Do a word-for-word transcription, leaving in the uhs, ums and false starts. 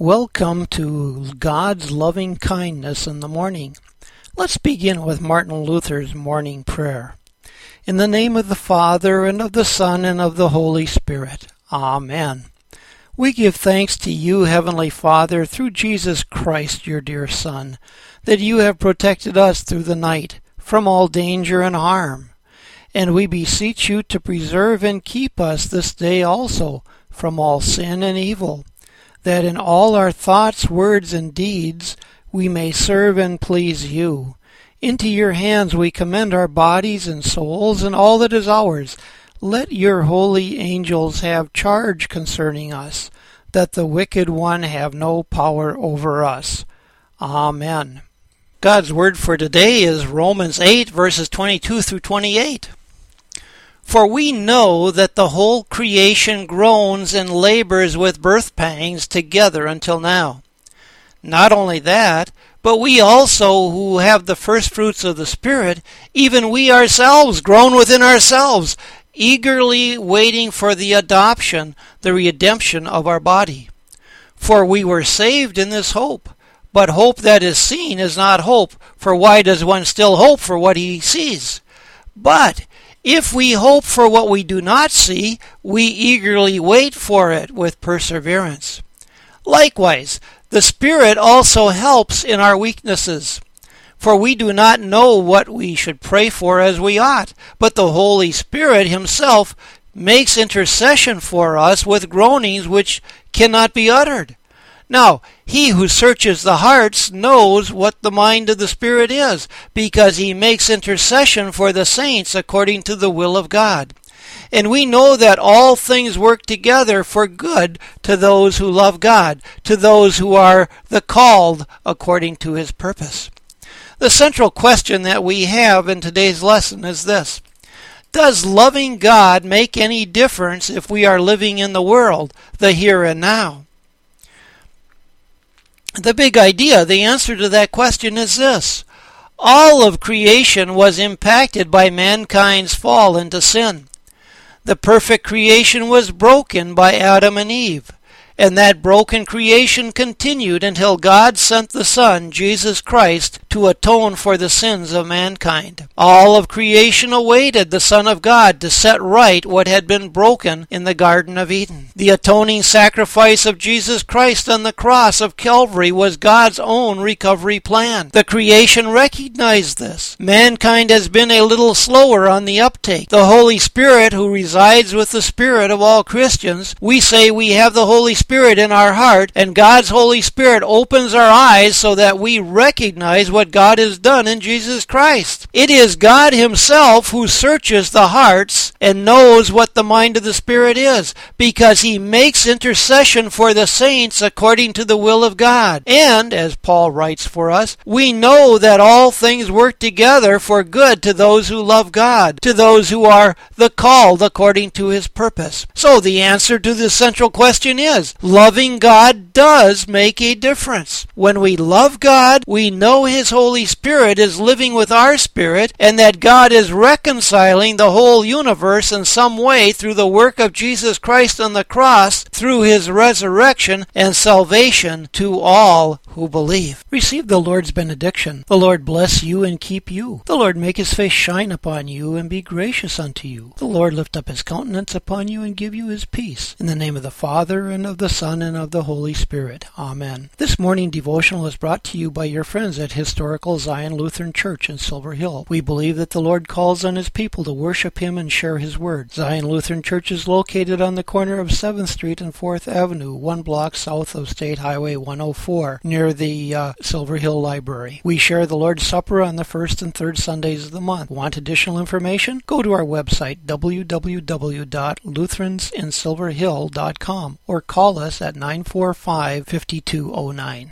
Welcome to God's loving kindness in the morning. Let's begin with Martin Luther's morning prayer. In the name of the Father, and of the Son, and of the Holy Spirit. Amen. We give thanks to you, Heavenly Father, through Jesus Christ, your dear Son, that you have protected us through the night from all danger and harm. And we beseech you to preserve and keep us this day also from all sin and evil, that in all our thoughts, words, and deeds we may serve and please you. Into your hands we commend our bodies and souls and all that is ours. Let your holy angels have charge concerning us, that the wicked one have no power over us. Amen. God's word for today is Romans eight, verses twenty-two through twenty-eight. For we know that the whole creation groans and labors with birth pangs together until now. Not only that, but we also who have the first fruits of the Spirit, even we ourselves groan within ourselves, eagerly waiting for the adoption, the redemption of our body. For we were saved in this hope. But hope that is seen is not hope, for why does one still hope for what he sees? But if we hope for what we do not see, we eagerly wait for it with perseverance. Likewise, the Spirit also helps in our weaknesses. For we do not know what we should pray for as we ought, but the Holy Spirit himself makes intercession for us with groanings which cannot be uttered. Now, he who searches the hearts knows what the mind of the Spirit is, because he makes intercession for the saints according to the will of God. And we know that all things work together for good to those who love God, to those who are the called according to his purpose. The central question that we have in today's lesson is this: does loving God make any difference if we are living in the world, the here and now? The big idea, the answer to that question is this: all of creation was impacted by mankind's fall into sin. The perfect creation was broken by Adam and Eve, and that broken creation continued until God sent the Son, Jesus Christ, to atone for the sins of mankind. All of creation awaited the Son of God to set right what had been broken in the Garden of Eden. The atoning sacrifice of Jesus Christ on the cross of Calvary was God's own recovery plan. The creation recognized this. Mankind has been a little slower on the uptake. The Holy Spirit, who resides with the Spirit of all Christians, we say we have the Holy Spirit in our heart, and God's Holy Spirit opens our eyes so that we recognize what God has done in Jesus Christ. It is God himself who searches the hearts and knows what the mind of the Spirit is, because he makes intercession for the saints according to the will of God. And, as Paul writes for us, we know that all things work together for good to those who love God, to those who are the called according to his purpose. So the answer to the central question is, loving God does make a difference. When we love God, we know his Holy Spirit is living with our spirit, and that God is reconciling the whole universe in some way through the work of Jesus Christ on the cross, through his resurrection and salvation to all who believe. Receive the Lord's benediction. The Lord bless you and keep you. The Lord make his face shine upon you and be gracious unto you. The Lord lift up his countenance upon you and give you his peace. In the name of the Father, and of the Son, and of the Holy Spirit. Amen. This morning devotional is brought to you by your friends at Historical Zion Lutheran Church in Silver Hill. We believe that the Lord calls on his people to worship him and share his word. Zion Lutheran Church is located on the corner of seventh Street and fourth Avenue, one block south of State Highway one oh four, near the uh, Silver Hill Library. We share the Lord's Supper on the first and third Sundays of the month. Want additional information? Go to our website, w w w dot lutherans in silver hill dot com, or call us at nine four five, five two zero nine.